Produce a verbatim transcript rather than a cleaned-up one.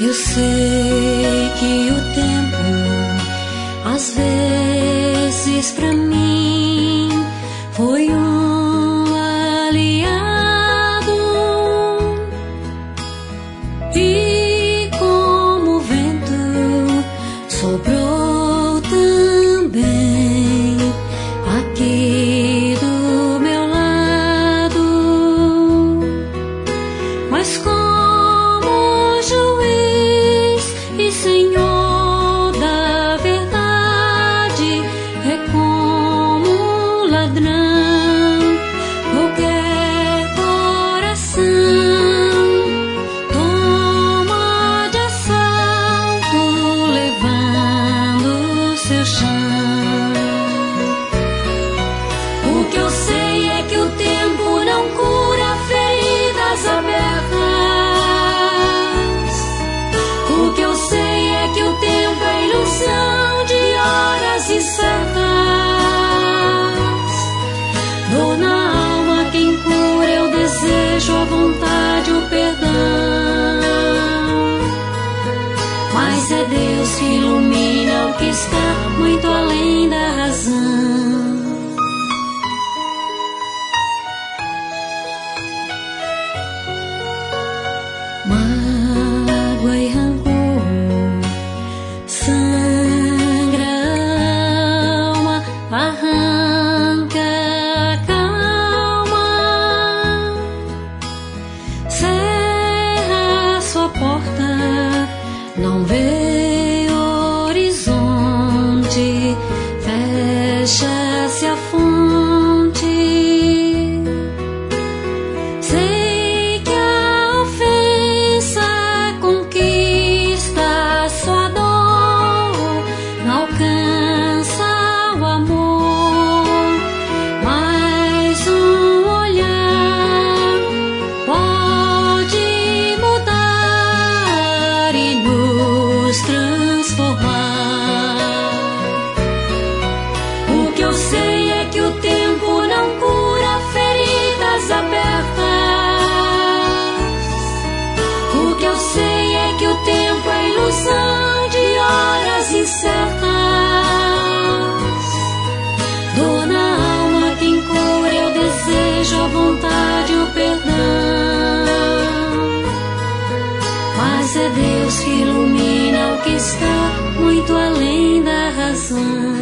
Eu sei que o tempo, às vezes pra mim, foi um aliado. E como o vento soprou também aqui do meu lado, mas como juiz e Senhor da verdade, é como um ladrão qualquer coração toma de assalto, levando seu chão. O que eu sei é que o tempo não cura feridas abertas. O que eu sei é que o tempo é ilusão de horas incertas. Dor na alma quem cura é o desejo, a vontade, o perdão. Mas é Deus que ilumina o que está muito além da razão. Mágoa e rancor sangra a alma, arranca a calma, cerra sua porta, não vê horizonte, fecha-se a fonte. Sei que a ofensa conquista sua dor, não alcança o amor, mas um olhar pode mudar e nos transformar. O que eu sei é que o tempo não cura feridas abertas. O que eu sei é que o tempo é ilusão de horas incertas. Dor na alma quem cura é o desejo, a vontade, o perdão. Mas é Deus que ilumina o que está muito além da razão.